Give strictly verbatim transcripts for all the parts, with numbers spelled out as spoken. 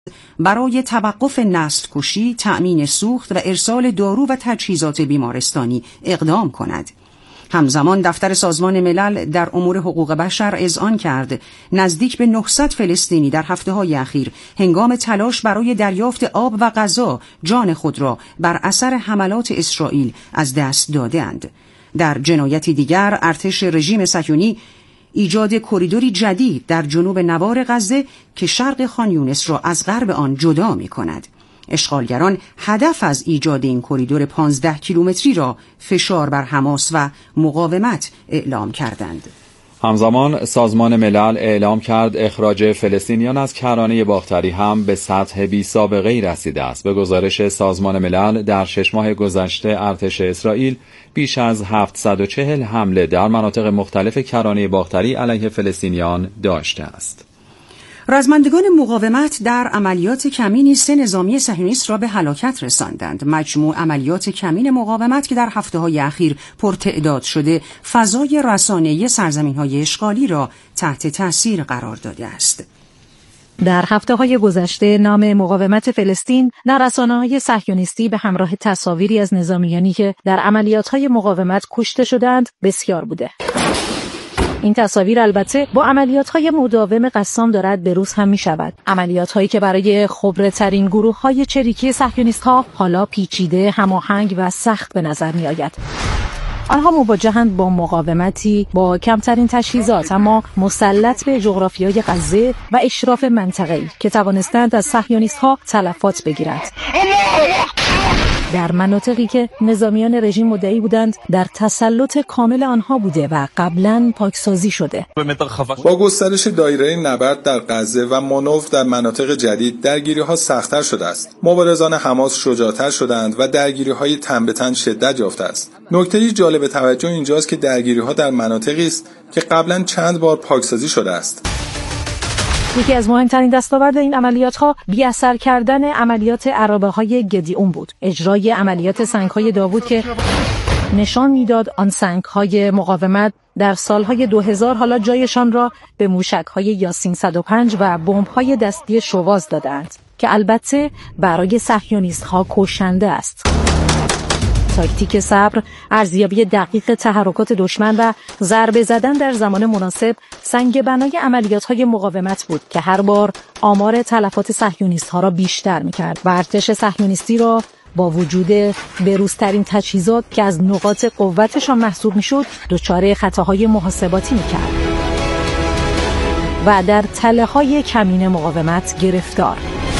برای توقف نسل‌کشی، تأمین سوخت و ارسال دارو و تجهیزات بیمارستانی اقدام کند. همزمان دفتر سازمان ملل در امور حقوق بشر اذعان کرد نزدیک به نهصد فلسطینی در هفته‌های اخیر هنگام تلاش برای دریافت آب و غذا جان خود را بر اثر حملات اسرائیل از دست داده‌اند. در جنایتی دیگر، ارتش رژیم صهیونی ایجاد کریدوری جدید در جنوب نوار غزه که شرق خان یونس را از غرب آن جدا می‌کند. اشغالگران هدف از ایجاد این کریدور پانزده کیلومتری را فشار بر حماس و مقاومت اعلام کردند. همزمان سازمان ملل اعلام کرد اخراج فلسطینیان از کرانه باختری هم به سطح بی سابقه‌ای رسیده است. به گزارش سازمان ملل در شش ماه گذشته ارتش اسرائیل بیش از هفتصد و چهل حمله در مناطق مختلف کرانه باختری علیه فلسطینیان داشته است. رزمندگان مقاومت در عملیات کمینی سه نظامی صهیونیست را به هلاکت رساندند. مجموع عملیات کمین مقاومت که در هفته‌های اخیر پرتعداد شده، فضای رسانه‌ای سرزمین‌های اشغالی را تحت تأثیر قرار داده است. در هفته‌های گذشته نام مقاومت فلسطین در رسانه‌های صهیونیستی به همراه تصاویری از نظامیانی که در عملیات‌های مقاومت کشته شدند بسیار بوده. این تصاویر البته با عملیات‌های مداوم قسام دارد به روز هم می‌شود. عملیات‌هایی که برای خبره‌ترین گروه‌های چریکی صهیونیست‌ها حالا پیچیده، هماهنگ و سخت به نظر می‌آید. آنها مواجهند با مقاومتی با کمترین تجهیزات اما مسلط به جغرافیای غزه و اشراف منطقه‌ای که توانستند از صهیونیست‌ها تلفات بگیرند. در مناطقی که نظامیان رژیم مدعی بودند در تسلط کامل آنها بوده و قبلاً پاکسازی شده. با گسترش دایره نبرد در غزه و مانور در مناطق جدید درگیری‌ها سخت‌تر شده است. مبارزان حماس شجاع‌تر شدند و درگیری‌های تن به تن شدت یافته است. نکته‌ای جالب توجه اینجاست که درگیری‌ها در مناطقی است که قبلاً چند بار پاکسازی شده است. یکی از مهمترین دستاورد این عملیات‌ها بی‌اثر کردن عملیات عرابه‌های گدیون بود. اجرای عملیات سنگ‌های داوود که نشان می‌داد آن سنگ‌های مقاومت در سال‌های دو هزار حالا جایشان را به موشک‌های یاسین صد و پنج و بمب‌های دستی شواظ دادند که البته برای صهیونیست‌ها کشنده است. تاکتیک صبر، ارزیابی دقیق تحرکات دشمن و ضربه زدن در زمان مناسب سنگ بنای عملیات‌های مقاومت بود که هر بار آمار تلفات صهیونیست‌ها را بیشتر می‌کرد و ارتش صهیونیستی را با وجود بروزترین تجهیزات که از نقاط قوتشان محسوب می‌شد دچار خطاهای محاسباتی می‌کرد و در تله‌های کمین مقاومت گرفتار.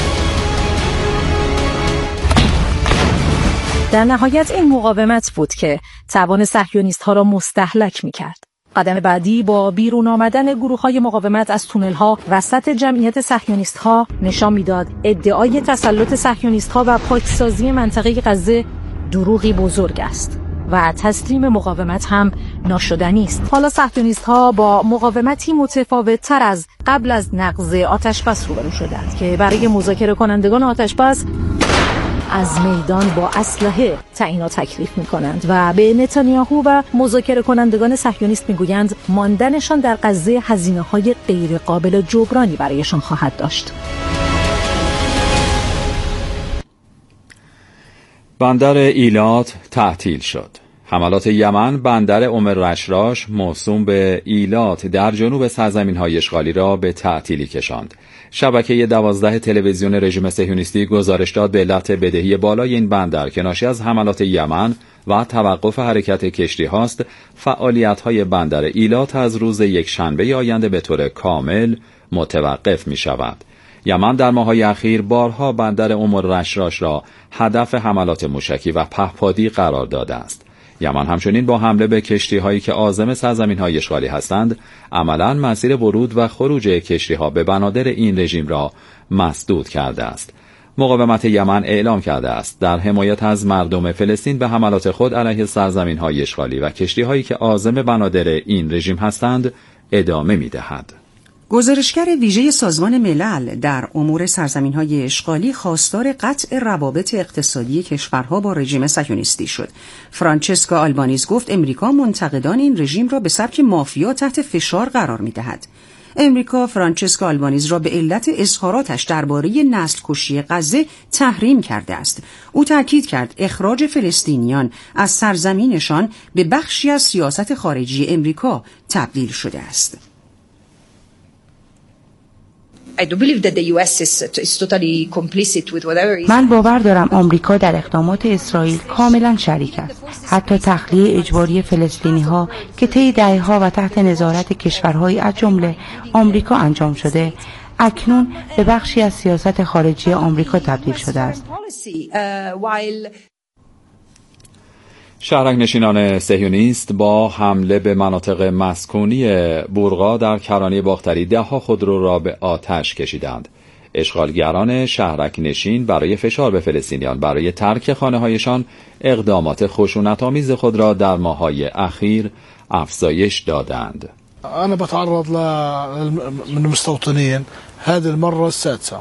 در نهایت این مقاومت بود که توان صهیونیست‌ها را مستهلک می‌کرد. قدم بعدی با بیرون آمدن گروه‌های مقاومت از تونل‌ها وسط جمعیت صهیونیست‌ها نشان می‌داد ادعای تسلط صهیونیست‌ها و پاکسازی منطقه غزه دروغی بزرگ است و تسلیم مقاومت هم ناشدنی است. حالا صهیونیست‌ها با مقاومتی متفاوت‌تر از قبل از نقض آتش‌بس روبرو شدند که برای مذاکره کنندگان آتش‌بس از میدان با اسلحه تعیینات تکلیف می‌کنند و به نتانیاهو و مذاکره کنندگان صهیونیست می‌گویند ماندنشان در غزه هزینه‌های غیر قابل جبرانی برایشان خواهد داشت. بندر ایلات تعطیل شد. حملات یمن بندر ام الرشراش موسوم به ایلات در جنوب سرزمین‌های اشغالی را به تعطیلی کشاند. شبکه دوازده تلویزیون رژیم صهیونیستی گزارش داد به علت بدهی بالای این بندر که ناشی از حملات یمن و توقف حرکت کشتی هاست، فعالیت‌های بندر ایلات از روز یک شنبه آینده به طور کامل متوقف می شود. یمن در ماه‌های اخیر بارها بندر ام الرشراش را هدف حملات موشکی و پهپادی قرار داده است. یمن همچنین با حمله به کشتی‌هایی که عازم سرزمین‌های اشغالی هستند، عملاً مسیر ورود و خروج کشتی‌ها به بنادر این رژیم را مسدود کرده است. مقاومت یمن اعلام کرده است در حمایت از مردم فلسطین به حملات خود علیه سرزمین‌های اشغالی و کشتی‌هایی که عازم بنادر این رژیم هستند ادامه می‌دهد. گزارشگر ویژه سازمان ملل در امور سرزمین‌های اشغالی خواستار قطع روابط اقتصادی کشورها با رژیم صهیونیستی شد. فرانچسکا آلبانیز گفت امریکا منتقدان این رژیم را به سبک مافیا تحت فشار قرار می‌دهد. امریکا فرانچسکو آلبانیز را به علت اظهاراتش درباره نسل کشی غزه تحریم کرده است. او تاکید کرد اخراج فلسطینیان از سرزمینشان به بخشی از سیاست خارجی امریکا تبدیل شده است. من باور دارم آمریکا در اقدامات اسرائیل کاملا شریک است. حتی تخلیه اجباری فلسطینی ها که طی دهه‌ها و تحت نظارت کشورهای از جمله آمریکا انجام شده، اکنون به بخشی از سیاست خارجی آمریکا تبدیل شده است. شهرک نشینان صهیونیست با حمله به مناطق مسکونی بورقا در کرانه باختری ده‌ها خودرو را به آتش کشیدند. اشغالگران شهرک نشین برای فشار به فلسطینیان برای ترک خانه‌هایشان اقدامات خشونت‌آمیز خود را در ماه‌های اخیر افزایش دادند. أنا بتعرض من المستوطنين هذه المرة السادسة.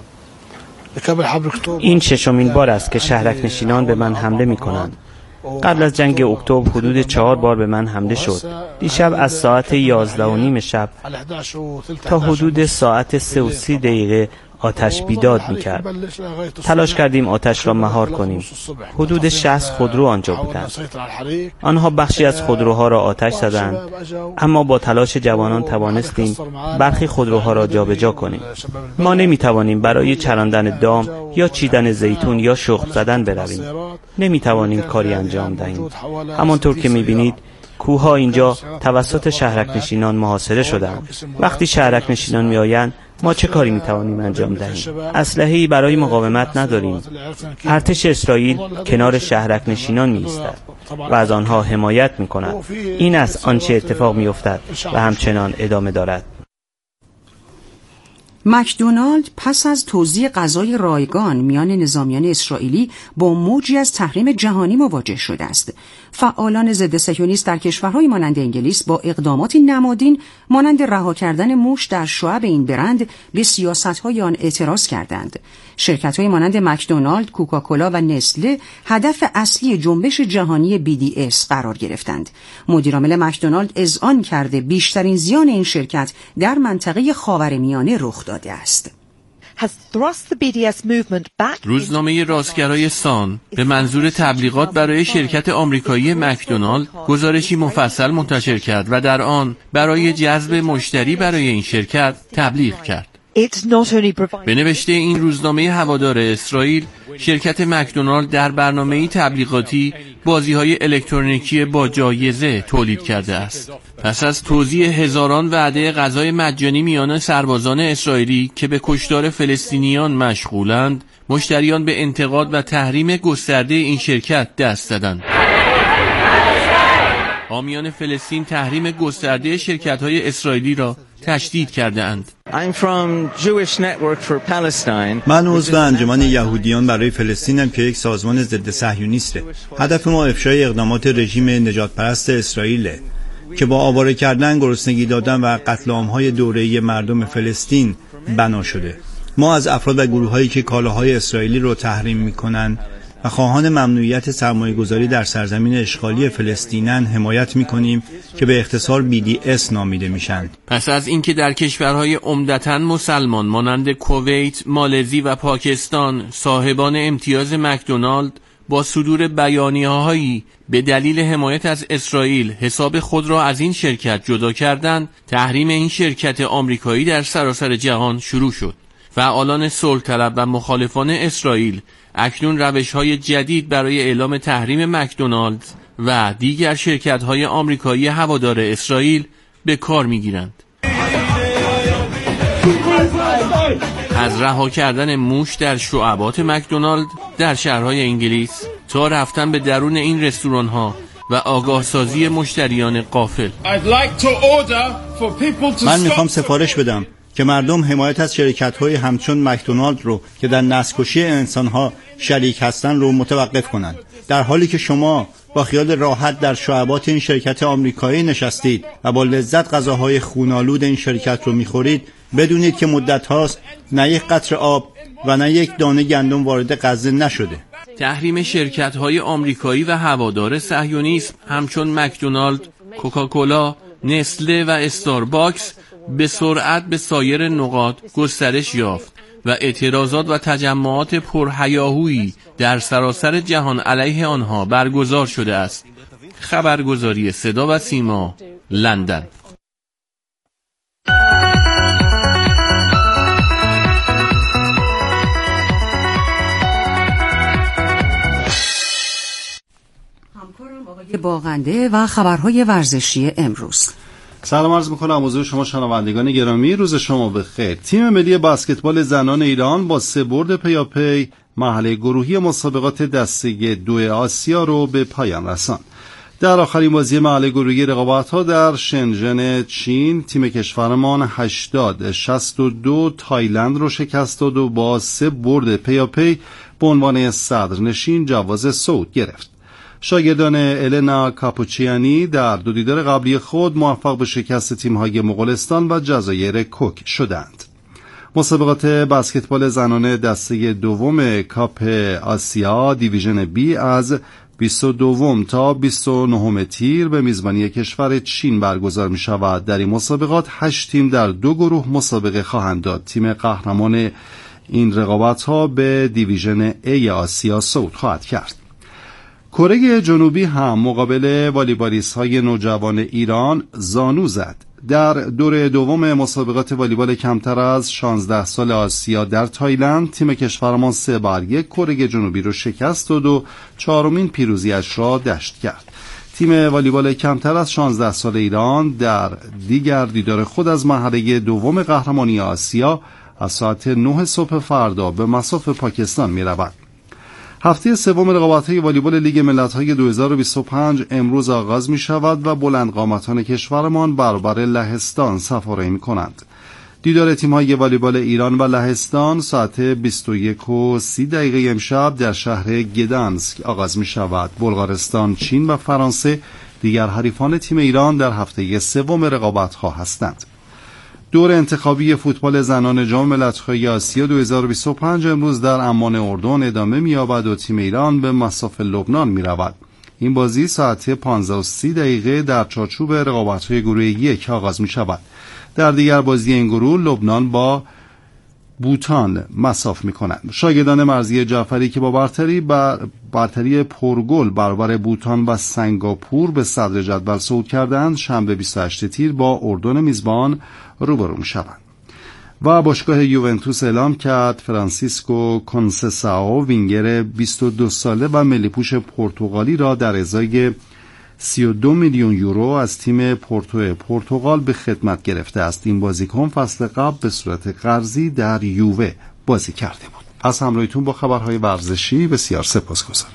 این ششمین بار است که شهرک نشینان به من حمله می‌کنند. قبل از جنگ اکتبر حدود چهار بار به من حمله شد. دیشب از ساعت یازده و نیم شب تا حدود ساعت سه و سی دقیقه آتش بیداد می‌کرد. تلاش کردیم آتش را مهار کنیم. حدود شصت خودرو آنجا بودند. آنها بخشی از خودروها را آتش زدند، اما با تلاش جوانان توانستیم برخی خودروها را جابجا کنیم. ما نمی‌توانیم برای چراندن دام یا چیدن زیتون یا شخم زدن برویم. نمی‌توانیم کاری انجام دهیم. همانطور که می‌بینید کوه‌ها اینجا توسط شهرک نشینان محاصره شدند. وقتی شهرک نشینان می‌آیند ما چه کاری میتوانیم انجام دهیم؟ اسلحه‌ای برای مقاومت نداریم. ارتش اسرائیل کنار شهرک نشینان می‌ایستد و از آنها حمایت می‌کند. این است آنچه اتفاق می‌افتد و همچنان ادامه دارد. مکدونالد پس از توزیع غذای رایگان میان نظامیان اسرائیلی با موجی از تحریم جهانی مواجه شده است. فعالان ضد صهیونیست در کشورهای مانند انگلیس با اقداماتی نمادین مانند رها کردن موش در شعب این برند به سیاست‌های آن اعتراض کردند. شرکت‌های مانند مکدونالد، کوکاکولا و نسله هدف اصلی جنبش جهانی بی دی اس قرار گرفتند. مدیرعامل مکدونالد اذعان کرده بیشترین زیان این شرکت در منطقه خاورمیانه رخ داده است. روزنامه راستگرای سان به منظور تبلیغات برای شرکت آمریکایی مکدونالد گزارشی مفصل منتشر کرد و در آن برای جذب مشتری برای این شرکت تبلیغ کرد. به نوشته این روزنامه هوادار اسرائیل، شرکت مکدونالد در برنامه‌ای تبلیغاتی بازی‌های الکترونیکی با جایزه تولید کرده است. پس از توزیع هزاران وعده غذای مجانی میان سربازان اسرائیلی که به کشتار فلسطینیان مشغولند، مشتریان به انتقاد و تحریم گسترده این شرکت دست زدند. حامیان فلسطین تحریم گسترده شرکت‌های اسرائیلی را تشدید کرده‌اند. من عضو انجمن یهودیان برای فلسطینم که یک سازمان ضد صهیونیسته. هدف ما افشای اقدامات رژیم نجات پرست اسرائیله که با آواره کردن، گرسنگی دادن و قتل عام‌های دوره‌ای مردم فلسطین بنا شده. ما از افراد و گروه‌هایی که کالاهای اسرائیلی رو تحریم می‌کنن و خواهان ممنوعیت سرمایه‌گذاری در سرزمین اشغالی فلسطینن حمایت می‌کنیم که به اختصار بی دی اس نامیده میشن. پس از اینکه در کشورهای عمدتاً مسلمان مانند کویت، مالزی و پاکستان صاحبان امتیاز مکدونالد با صدور بیانیه‌هایی به دلیل حمایت از اسرائیل حساب خود را از این شرکت جدا کردند، تحریم این شرکت آمریکایی در سراسر جهان شروع شد. فعالان صلح طلب و مخالفان اسرائیل اکنون روش‌های جدید برای اعلام تحریم مکدونالد و دیگر شرکت‌های آمریکایی هوادار اسرائیل به کار می‌گیرند. از رها کردن موش در شعبات مکدونالد در شهرهای انگلیس تا رفتن به درون این رستوران‌ها و آگاه سازی مشتریان غافل. من میخوام سفارش بدم که مردم حمایت از شرکت‌های همچون مکدونالد رو که در نسل‌کشی انسان‌ها شریک هستن رو متوقف کنند. در حالی که شما با خیال راحت در شعبات این شرکت آمریکایی نشستید و با لذت غذاهای خونالود این شرکت رو می‌خورید، بدونید که مدت هاست نه یک قطره آب و نه یک دانه گندم وارد غزه نشده. تحریم شرکت‌های آمریکایی و هوادار صهیونیسم همچون مکدونالد، کوکاکولا، نسله و استارباکس به سرعت به سایر نقاط گسترش یافت و اعتراضات و تجمعات پرهیاهویی در سراسر جهان علیه آنها برگزار شده است. خبرگزاری صدا و سیما، لندن. باغنده و خبرهای ورزشی امروز. سلام عرض میکنم حضور شما شنوندگان گرامی، روز شما بخیر. تیم ملی بسکتبال زنان ایران با سه برد پیاپی مرحله گروهی مسابقات دسته دو آسیا رو به پایان رساند. در آخرین بازی مرحله گروهی رقابت‌ها در شنژن چین، تیم کشورمان هشتاد شصت و دو تایلند رو شکست داد و با سه برد پیاپی به عنوان صدرنشین جواز صعود گرفت. شاگردان النا کاپوچیانی در دو دیدار قبلی خود موفق به شکست تیم‌های مغولستان و جزایر کوک شدند. مسابقات بسکتبال زنانه دسته دوم کاپ آسیا دیویژن بی از بیست و دو تا بیست و نه تیر به میزبانی کشور چین برگزار می شود. در این مسابقات هشت تیم در دو گروه مسابقه خواهند داد. تیم قهرمان این رقابت ها به دیویژن ای آسیا صعود خواهد کرد. کره جنوبی هم مقابل والیبالیست های نوجوان ایران زانو زد. در دور دوم مسابقات والیبال کمتر از شانزده سال آسیا در تایلند، تیم کشورمان سه بر یک کره جنوبی رو شکست داد و چهارمین پیروزیش را دشت کرد. تیم والیبال کمتر از شانزده سال ایران در دیگر دیدار خود از مرحله دوم قهرمانی آسیا از ساعت نه صبح فردا به مصاف پاکستان می رود. هفته سوم رقابت‌های والیبال لیگ ملت‌های دو هزار و بیست و پنج امروز آغاز می‌شود و بلندقامتان کشورمان برابر لهستان سفاره‌ای می‌کنند. دیدار تیم‌های والیبال ایران و لهستان ساعت بیست و یک و سی دقیقه امشب در شهر گدانسک آغاز می‌شود. بلغارستان، چین و فرانسه دیگر حریفان تیم ایران در هفته سوم رقابت‌ها هستند. دور انتخابی فوتبال زنان جام ملت‌های آسیا دو هزار و بیست و پنج امروز در عمان اردن ادامه می‌یابد و تیم ایران به مصاف لبنان می‌رود. این بازی ساعت پانزده و سی دقیقه در چارچوب رقابت‌های گروه یک آغاز می‌شود. در دیگر بازی این گروه لبنان با بوتان مصاف می‌کنند. شاگردان مرضیه جعفری که با برتری بر برتری پرگل برابر بوتان و سنگاپور به صدر جدول صعود کردند، شنبه بیست و هشت تیر با اردن میزبان روبرو می‌شوند. و باشگاه یوونتوس اعلام کرد فرانسیسکو کنسساو وینگر بیست و دو ساله و ملی‌پوش پرتغالی را در ازای سی و دو میلیون یورو از تیم پورتو پرتغال به خدمت گرفته است. این بازیکن فصل قبل به صورت قرضی در یووه بازی کرده بود. از همراهیتون با خبرهای ورزشی بسیار سپاسگزارم.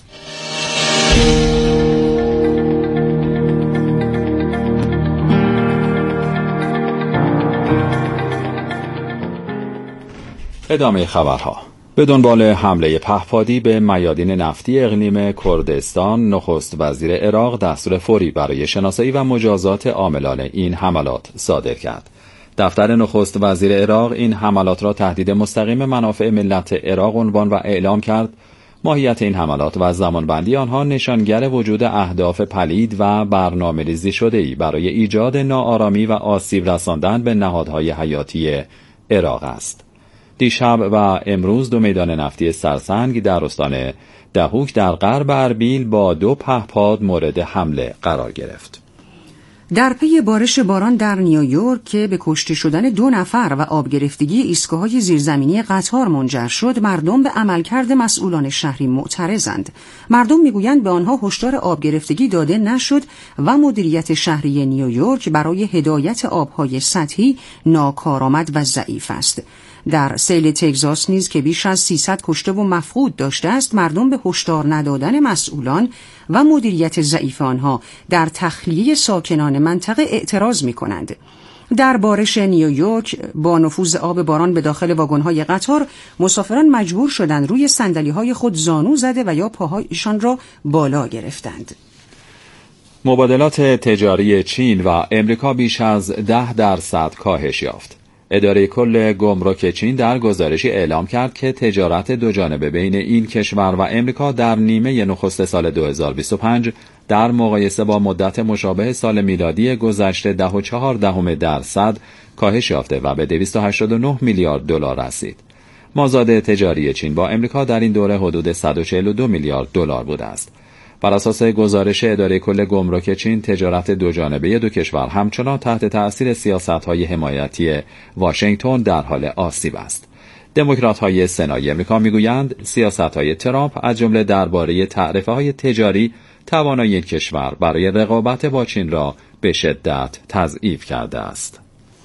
ادامه خبرها. به دنبال حمله پهپادی به میادین نفتی اقلیم کردستان، نخست وزیر عراق دستور فوری برای شناسایی و مجازات عاملان این حملات صادر کرد. دفتر نخست وزیر عراق این حملات را تهدید مستقیم منافع ملت عراق عنوان و اعلام کرد. ماهیت این حملات و زمانبندی آنها نشانگر وجود اهداف پلید و برنامه‌ریزی شده‌ای برای ایجاد ناآرامی و آسیب رساندن به نهادهای حیاتی عراق است. دیشب و امروز دو میدان نفتی سرسنگ در استان دهوک در غرب اربیل با دو پهپاد مورد حمله قرار گرفت. در پی بارش باران در نیویورک که به کشته شدن دو نفر و آب گرفتگی ایستگاه‌های زیرزمینی قطار منجر شد، مردم به عملکرد مسئولان شهری معترضند. مردم میگویند به آنها هشدار آب گرفتگی داده نشد و مدیریت شهری نیویورک برای هدایت آب‌های سطحی ناکارآمد و ضعیف است. در سیل تگزاس نیز که بیش از سیصد کشته و مفقود داشته است، مردم به هشدار ندادن مسئولان و مدیریت ضعیف آنها در تخلیه ساکنان منطقه اعتراض می‌کنند. در بارش نیویورک با نفوذ آب باران به داخل واگن‌های قطار، مسافران مجبور شدند روی صندلی‌های خود زانو زده و یا پاهایشان را بالا گرفتند. مبادلات تجاری چین و امریکا بیش از ده درصد کاهش یافت. اداره کل گمرک چین در گزارشی اعلام کرد که تجارت دو جانبه بین این کشور و امریکا در نیمه نخست سال دو هزار و بیست و پنج در مقایسه با مدت مشابه سال میلادی گذشته ده و چهار دهم درصد کاهش یافته و به دویست و هشتاد و نه میلیارد دلار رسید. مازاد تجاری چین با امریکا در این دوره حدود صد و چهل و دو میلیارد دلار بوده است. بر اساس گزارش اداره کل گمرک چین، تجارت دوجانبه دو کشور همچنان تحت تأثیر سیاست‌های حمایتی واشنگتن در حال آسیب است. دموکرات‌های سنای امریکا میگویند سیاست‌های ترامپ از جمله درباره تعرفه‌های تجاری توانایی کشور برای رقابت با چین را به شدت تضعیف کرده است.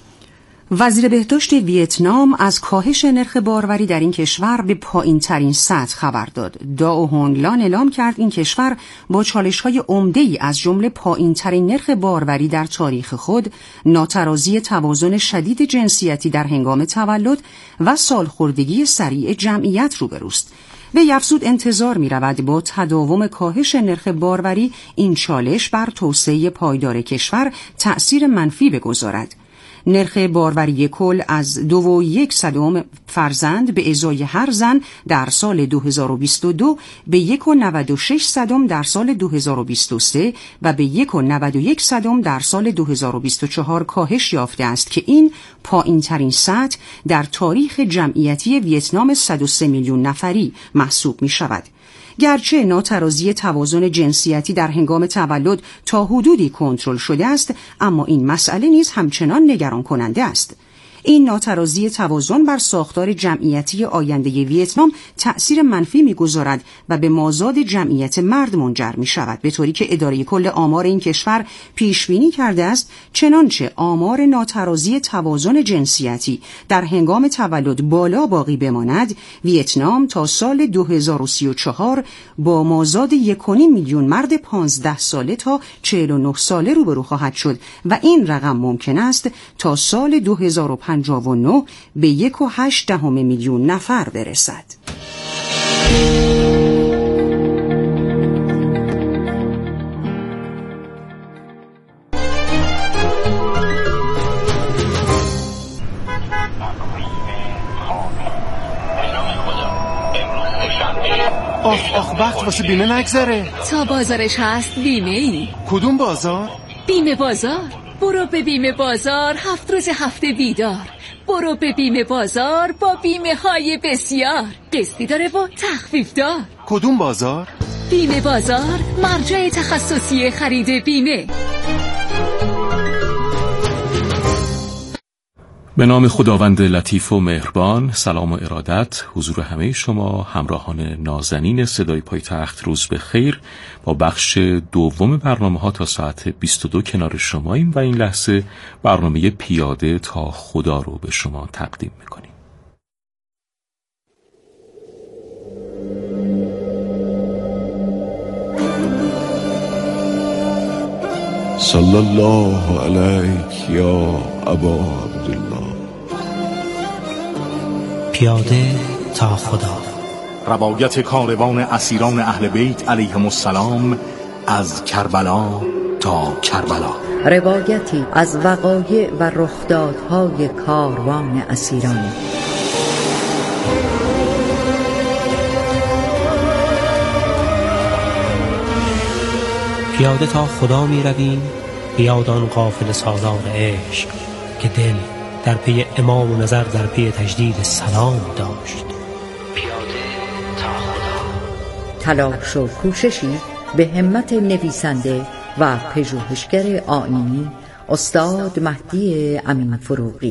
وزیر بهداشت ویتنام از کاهش نرخ باروری در این کشور به پایین ترین سطح خبر داد. داو هون لان اعلام کرد این کشور با چالش‌های عمده‌ای از جمله پایین ترین نرخ باروری در تاریخ خود، ناترازی توازن شدید جنسیتی در هنگام تولد و سالخوردگی سریع جمعیت روبروست. وی افزود انتظار می رود با تداوم کاهش نرخ باروری این چالش بر توسعه پایدار کشور تأثیر منفی بگذارد. نرخ باروری کل از دو و یک صدم فرزند به ازای هر زن در سال دو هزار و بیست و دو به یک و نود و شش صدم در سال دو هزار و بیست و سه و به یک و نود و یک صدم در سال دو هزار و بیست و چهار کاهش یافته است که این پایین ترین سطح در تاریخ جمعیتی ویتنام صد و سه میلیون نفری محسوب می شود. گرچه ناترازی توازن جنسیتی در هنگام تولد تا حدودی کنترل شده است، اما این مسئله نیز همچنان نگران کننده است. این ناترازی توازن بر ساختار جمعیتی آینده ویتنام تأثیر منفی می‌گذارد و به مازاد جمعیت مرد منجر می‌شود، به طوری که اداره کل آمار این کشور پیش بینی کرده است چنانچه آمار ناترازی توازن جنسیتی در هنگام تولد بالا باقی بماند، ویتنام تا سال دو هزار و سی و چهار با مازاد یک و نیم میلیون مرد پانزده ساله تا چهل و نه ساله روبرو خواهد شد و این رقم ممکن است تا سال دو هزار و پنجاه و نه به یک و هشت دهم میلیون نفر برسد. آخ آخ وقت واسه بیمه نگذره. تا بازارش هست بیمه ای. کدوم بازار؟ بیمه بازار. برو به بیمه بازار، هفت روز هفته بیدار. برو به بیمه بازار با بیمه های بسیار. قسطی داره و تخفیف دار. کدوم بازار؟ بیمه بازار، مرجع تخصصی خرید بیمه. به نام خداوند لطیف و مهربان. سلام و ارادت حضور همه شما همراهان نازنین صدای پایتخت. روز به خیر. با بخش دوم برنامه ها تا ساعت بیست و دو کنار شماییم و این لحظه برنامه پیاده تا خدا رو به شما تقدیم میکنیم. صلی الله علیک یا ابا عبدالله. پیاده تا خدا. روایت کاروان اسیران اهل بیت علیهم السلام از کربلا تا کربلا. روایتی از وقایع و رخدادهای کاروان اسیران. پیاده تا خدا می رویم بیادان قافل سالار عشق که دل در پی امام و نظر در پی تجدید سلام داشت. پیاده تا خدا. تلاش و کوششی به همت نویسنده و پژوهشگر آیینی استاد مهدی امین فروغی.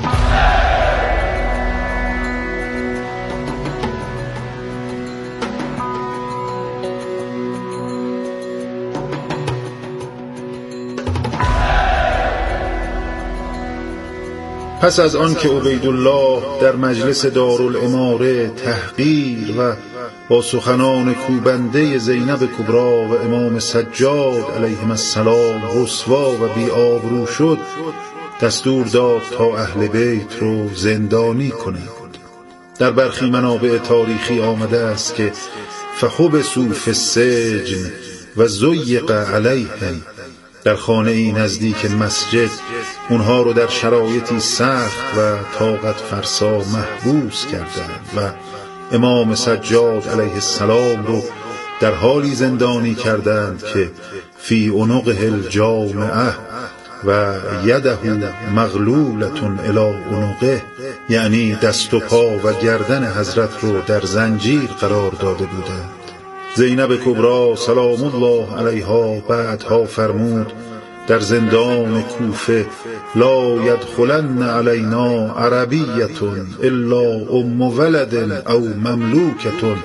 پس از آن که عبیدالله در مجلس دارالاماره تحقیر و با سخنان کوبنده زینب کبرا و امام سجاد علیهم السلام رسوا و بی آبرو شد، دستور داد تا اهل بیت رو زندانی کنند. در برخی منابع تاریخی آمده است که فخبثوا فی السجن و ضیق علیهم، در خانه ای نزدیک مسجد اونها رو در شرایطی سخت و طاقت فرسا محبوس کردند و امام سجاد علیه السلام رو در حالی زندانی کردند که فی عنقه الجامعه، و یده مغلولتون الی عنقه، یعنی دست و پا و گردن حضرت رو در زنجیر قرار داده بودند. زینب کبری سلام الله علیها بعدها فرمود در زندان کوفه: لا یدخلن علینا عربیتون الا ام ولد او مملوکتون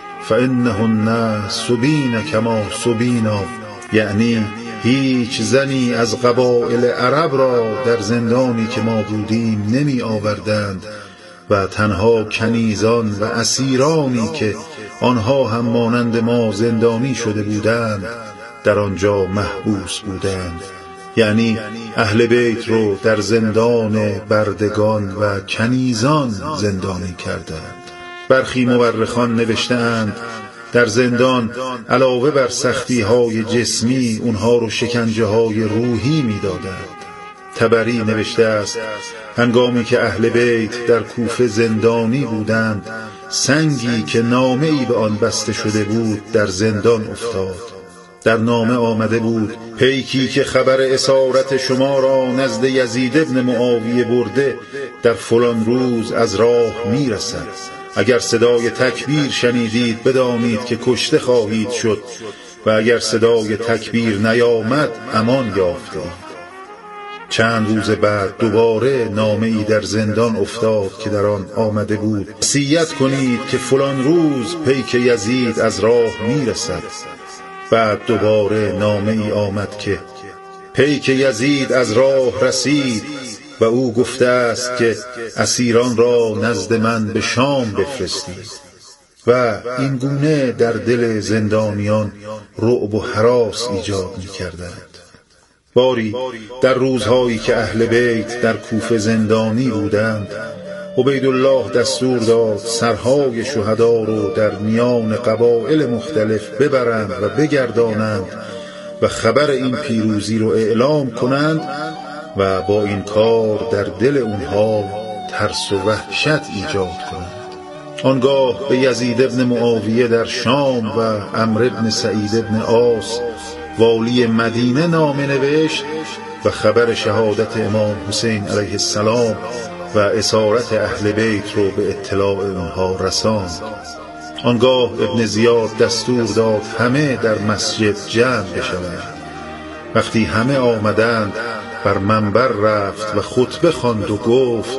فانهن سبین کما سبینا، یعنی هیچ زنی از قبایل عرب را در زندانی که ما بودیم نمی آوردند و تنها کنیزان و اسیرانی که آنها هم مانند ما زندانی شده بودند در آنجا محبوس بودند، یعنی اهل بیت رو در زندان بردگان و کنیزان زندانی کردند. برخی مورخان نوشتند در زندان علاوه بر سختی های جسمی اونها رو شکنجه های روحی می دادند. طبری نوشته است هنگامی که اهل بیت در کوفه زندانی بودند، سنگی که نامه ای به آن بسته شده بود در زندان افتاد. در نامه آمده بود: پیکی که خبر اسارت شما را نزد یزید ابن معاویه برده در فلان روز از راه می رسد. اگر صدای تکبیر شنیدید بدانید که کشته خواهید شد و اگر صدای تکبیر نیامد امان یافتید. چند روز بعد دوباره نامه ای در زندان افتاد که در آن آمده بود: وصیت کنید که فلان روز پیک یزید از راه می رسد. بعد دوباره نامه ای آمد که پیک یزید از راه رسید و او گفته است که اسیران را نزد من به شام بفرستید. و این گونه در دل زندانیان رعب و هراس ایجاد می کردند. باری در روزهایی که اهل بیت در کوفه زندانی بودند، عبیدالله دستور داد سرهای شهدا رو در میان قبایل مختلف ببرند و بگردانند و خبر این پیروزی رو اعلام کنند و با این کار در دل اونها ترس و وحشت ایجاد کنند. آنگاه به یزید ابن معاویه در شام و عمرو ابن سعید ابن عاص والی مدینه نامه نوشت و خبر شهادت امام حسین علیه السلام و اسارت اهل بیت رو به اطلاع اونها رساند. آنگاه ابن زیاد دستور داد همه در مسجد جمع بشوند. وقتی همه آمدند بر منبر رفت و خطبه خواند و گفت: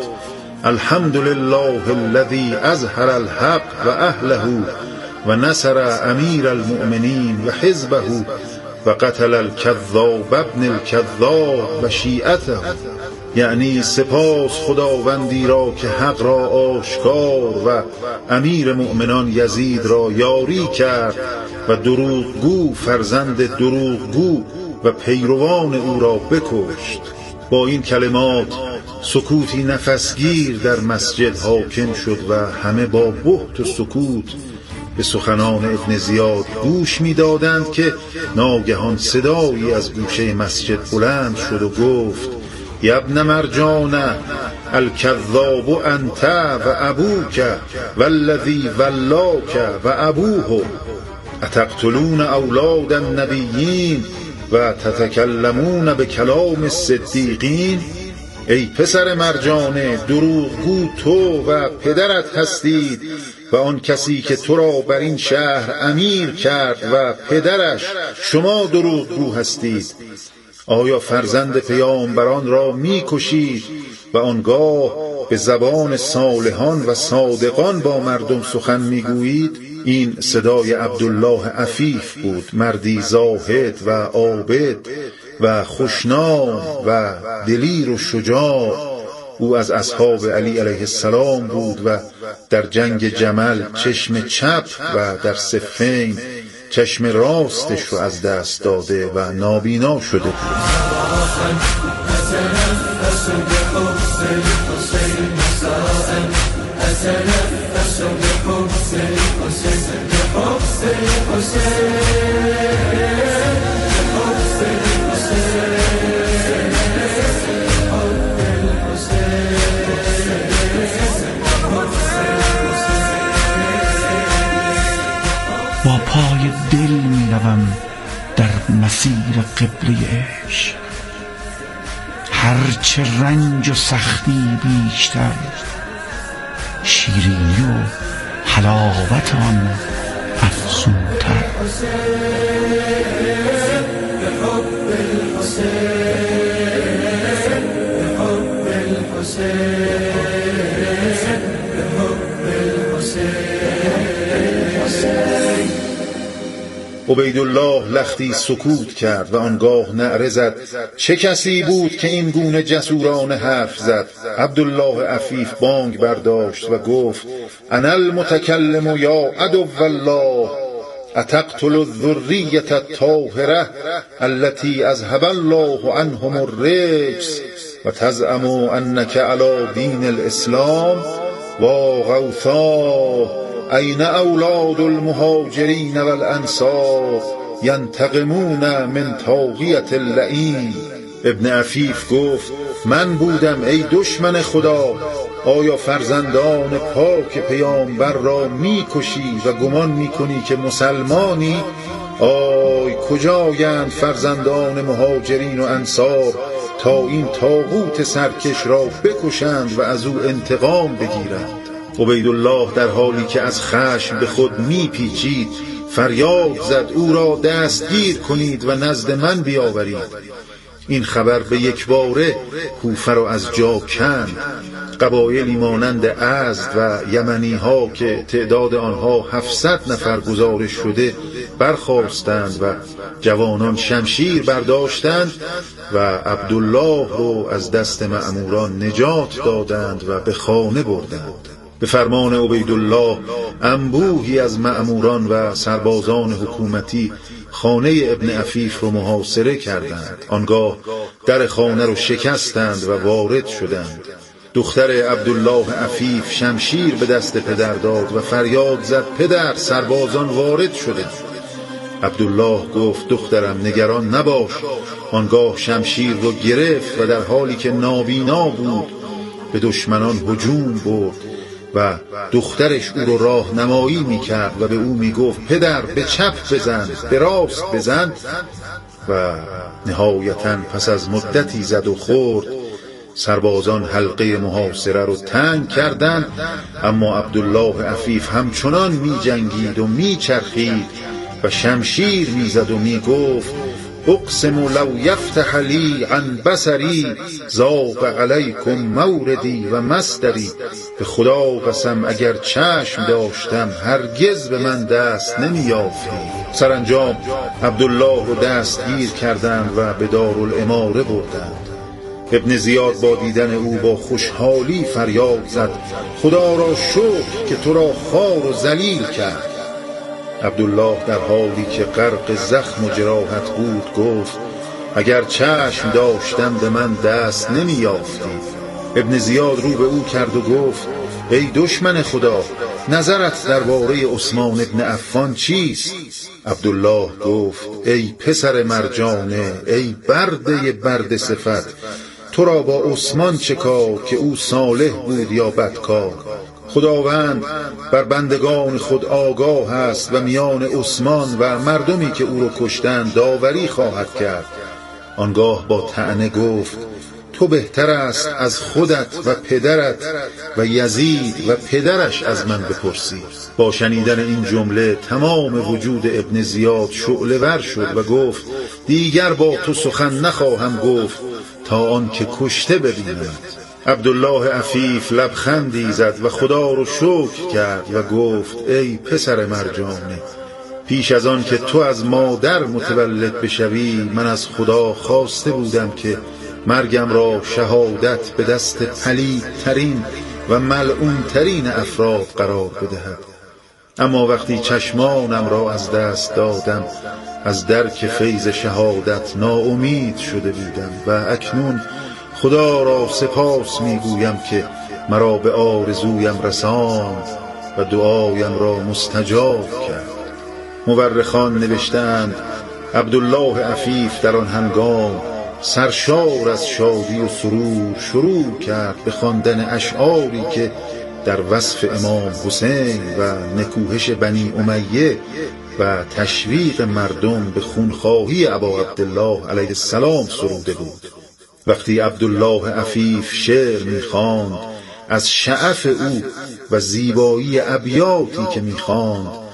الحمدلله الذی اظهر الحق و اهله و نصر امیر المؤمنین و حزبه و قتل الکذاب ابن الکذاب و شیعته، یعنی سپاس خداوندی را که حق را آشکار و امیر مؤمنان یزید را یاری کرد و دروغگو فرزند دروغگو و پیروان او را بکشت. با این کلمات سکوتی نفسگیر در مسجد حاکم شد و همه با بهت و سکوت به سخنان ابن زیاد گوش می دادند که ناگهان صدایی از گوشه مسجد بلند شد و گفت: یا ابن مرجان الکذاب انت و ابوک والذی ولاک و ابوه اتقتلون اولاد النبیین و تتکلمون به کلام الصدیقین. ای پسر مرجانه، دروغگو تو و پدرت هستید و آن کسی که تو را بر این شهر امیر کرد و پدرش شما دروغگو هستید. آیا فرزند پیامبران را می کشید و آنگاه به زبان صالحان و صادقان با مردم سخن می گویید؟ این صدای عبدالله عفیف بود، مردی زاهد و عابد و خوشنام و دلیر و شجاع. او از اصحاب علی علیه السلام بود و در جنگ جمل چشم چپ و در صفین چشم راستش رو از دست داده و نابینا شده بود. با پای دل می روم در مسیر قبله عشق. هرچه رنج و سختی بیشتر، شیرینی و حلاوت آن افزونتر. عبیدالله لختی سکوت کرد و آنگاه نعره زد: چه کسی بود که این گونه جسورانه حرف زد؟ عبدالله عفیف بانگ برداشت و گفت: انا المتکلم یا عدو الله، اتقتل الذریة الطاهرة التي اذهب الله عنهم الرجس و تزعم انک علی دین الاسلام و غوثاه. این اولاد المهاجرین والانصار ینتقمون من طاغیة اللعین. ابن عفیف گفت: من بودم ای دشمن خدا. آیا فرزندان پاک پیامبر را میکشی و گمان میکنی که مسلمانی؟ آی کجایند فرزندان مهاجرین و انصار تا این طاغوت سرکش را بکشند و از او انتقام بگیرند؟ عبیدالله در حالی که از خشم به خود میپیچید فریاد زد: او را دستگیر کنید و نزد من بیاورید. این خبر به یک باره کوفه را از جا کند. قبایلی مانند ازد و یمنی ها که تعداد آنها هفتصد نفر گزارش شده برخاستند و جوانان شمشیر برداشتند و عبدالله رو از دست مأموران نجات دادند و به خانه بردند. به فرمان عبیدالله انبوهی از مأموران و سربازان حکومتی خانه ابن عفیف رو محاصره کردند. آنگاه در خانه رو شکستند و وارد شدند. دختر عبدالله عفیف شمشیر به دست پدر داد و فریاد زد: پدر، سربازان وارد شدند. عبدالله گفت: دخترم نگران نباش. آنگاه شمشیر رو گرفت و در حالی که نابینا بود به دشمنان هجوم برد و دخترش او رو راهنمایی میکرد و به او میگفت: پدر، به چپ بزن، به راست بزن. و نهایتاً پس از مدتی زد و خورد سربازان حلقه محاصره رو تنگ کردند، اما عبدالله عفیف همچنان می جنگید و می چرخید و شمشیر می زد و می گفت: اقسم لو یفتح لی عن بصری ضاق علیکم موردی و مصدری. به خدا قسم اگر چشم داشتم هرگز به من دست نمی یافتی. سرانجام عبدالله رو دستگیر کردند و به دارالاماره بردند. ابن زیاد با دیدن او با خوشحالی فریاد زد: خدا را شکر که تو را خوار و ذلیل کرد. عبدالله در حالی که غرق زخم و جراحت بود گفت: اگر چشم داشتم به من دست نمی یافتی. ابن زیاد رو به او کرد و گفت: ای دشمن خدا، نظرت درباره عثمان ابن عفان چیست؟ عبدالله گفت: ای پسر مرجانه، ای برده برد صفت، تو را با عثمان چه کار که او صالح بود یا بدکار؟ خداوند بر بندگان خود آگاه است و میان عثمان و مردمی که او را کشتند داوری خواهد کرد. آنگاه با طعنه گفت: تو بهتر است از خودت و پدرت و یزید و پدرش از من بپرسی. با شنیدن این جمله تمام وجود ابن زیاد شعله ور شد و گفت: دیگر با تو سخن نخواهم گفت تا آن که کشته ببینم. عبدالله عفیف لبخندی زد و خدا رو شکر کرد و گفت: ای پسر مرجانه، پیش از آن که تو از مادر متولد بشوی من از خدا خواسته بودم که مرگم را شهادت به دست پلیدترین و ملعونترین افراد قرار بدهد. اما وقتی چشمانم را از دست دادم از درک فیض شهادت ناامید شده بودم و اکنون خدا را سپاس میگویم که مرا به آرزویم رساند و دعایم را مستجاب کرد. مورخان نوشتند عبدالله عفیف در آن هنگام سرشار از شادی و سرور شروع کرد به خواندن اشعاری که در وصف امام حسین و نکوهش بنی امیه و تشویق مردم به خونخواهی ابا عبدالله علیه السلام سروده بود. وقتی عبدالله عفیف شعر می‌خواند، از شعف او و زیبایی ابیاتی که می‌خواند